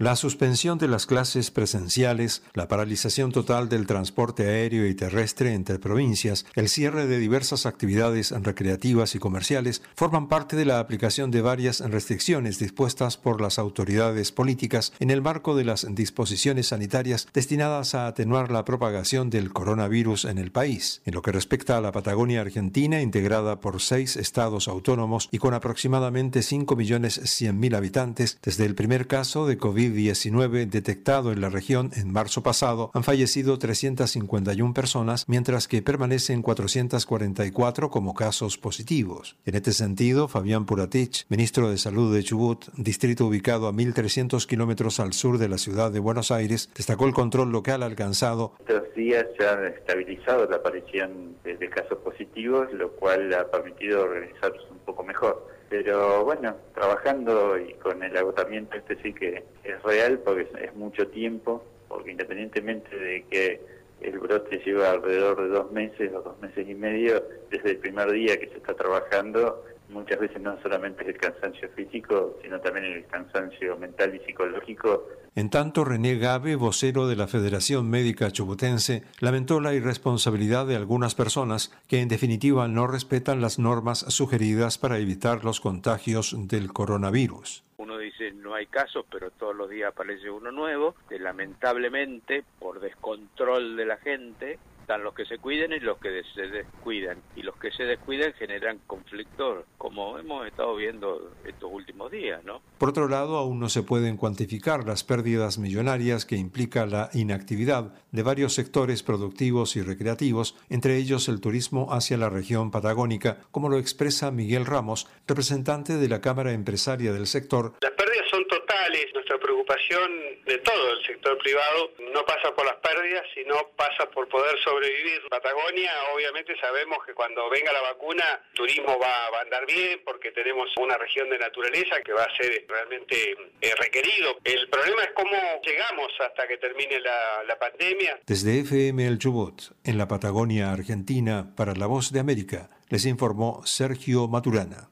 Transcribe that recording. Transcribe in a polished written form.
La suspensión de las clases presenciales, la paralización total del transporte aéreo y terrestre entre provincias, el cierre de diversas actividades recreativas y comerciales forman parte de la aplicación de varias restricciones dispuestas por las autoridades políticas en el marco de las disposiciones sanitarias destinadas a atenuar la propagación del coronavirus en el país. En lo que respecta a la Patagonia Argentina, integrada por 6 estados autónomos y con aproximadamente 5.100.000 habitantes, desde el primer caso de COVID-19 detectado en la región en marzo pasado, han fallecido 351 personas, mientras que permanecen 444 como casos positivos. En este sentido, Fabián Puratich, ministro de Salud de Chubut, distrito ubicado a 1.300 kilómetros al sur de la ciudad de Buenos Aires, destacó el control local alcanzado. Estos días se ha estabilizado la aparición de casos positivos, lo cual ha permitido organizarse un poco mejor. Pero bueno, trabajando y con el agotamiento sí que es real porque es mucho tiempo, porque independientemente de que el brote lleva alrededor de 2 meses o 2 meses y medio, desde el primer día que se está trabajando, muchas veces no solamente es el cansancio físico, sino también el cansancio mental y psicológico. En tanto, René Gabe, vocero de la Federación Médica Chubutense, lamentó la irresponsabilidad de algunas personas que en definitiva no respetan las normas sugeridas para evitar los contagios del coronavirus. Uno dice no hay casos, pero todos los días aparece uno nuevo, que lamentablemente por descontrol de la gente están los que se cuidan y los que se descuidan, y los que se descuidan generan conflictos, como hemos estado viendo estos últimos días, ¿no? Por otro lado, aún no se pueden cuantificar las pérdidas millonarias que implica la inactividad de varios sectores productivos y recreativos, entre ellos el turismo hacia la región patagónica, como lo expresa Miguel Ramos, representante de la Cámara Empresaria del sector. Las pérdidas son totales. Nuestra preocupación de todo el sector privado no pasa por las pérdidas, sino pasa por poder sobrevivir. Patagonia, obviamente sabemos que cuando venga la vacuna, el turismo va a andar bien porque tenemos una región de naturaleza que va a ser realmente requerido. El problema es cómo llegamos hasta que termine la pandemia. Desde FM El Chubut, en la Patagonia Argentina, para La Voz de América, les informó Sergio Maturana.